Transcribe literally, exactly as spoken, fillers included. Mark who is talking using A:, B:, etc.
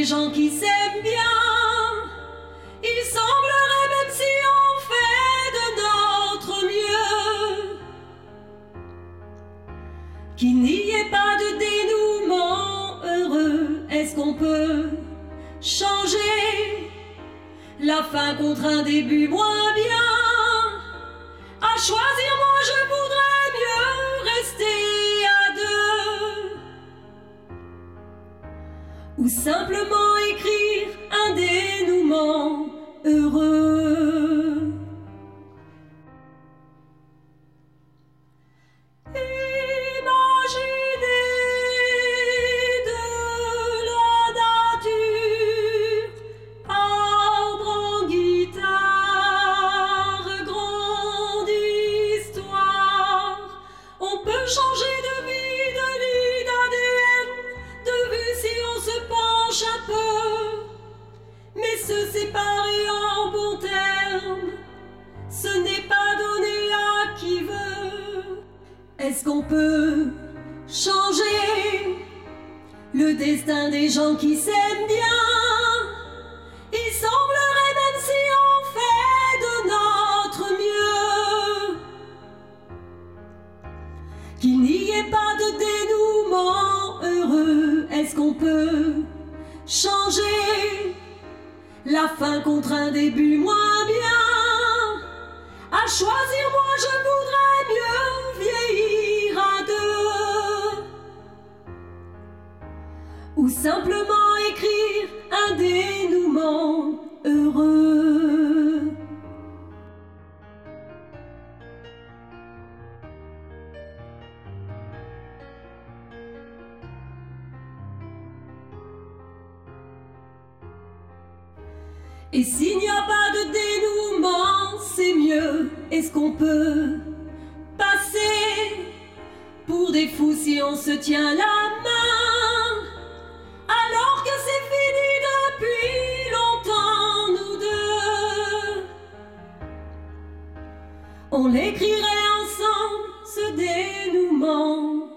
A: gens qui s'aiment bien. Il semblerait, même si on fait de notre mieux, qu'il n'y ait pas de dénouement heureux. Est-ce qu'on peut changer la fin contre un début moins bien? À choisir, moi je voudrais mieux rester à deux, ou simplement écrire un dénouement heureux. Changer de vie, de lit, d'A D N, de vue si on se penche un peu, mais se séparer en bons termes, ce n'est pas donné à qui veut. Est-ce qu'on peut changer le destin des gens qui s'aiment bien? Il semblerait, même si on fait de notre mieux, qu'il n'y ait pas de dénouement heureux. Est-ce qu'on peut changer la fin contre un début moins bien? À choisir, moi je voudrais mieux vieillir à deux, ou simplement écrire un dénouement heureux. Et s'il n'y a pas de dénouement, c'est mieux. Est-ce qu'on peut passer pour des fous si on se tient la main, alors que c'est fini depuis longtemps, nous deux? On l'écrirait ensemble, ce dénouement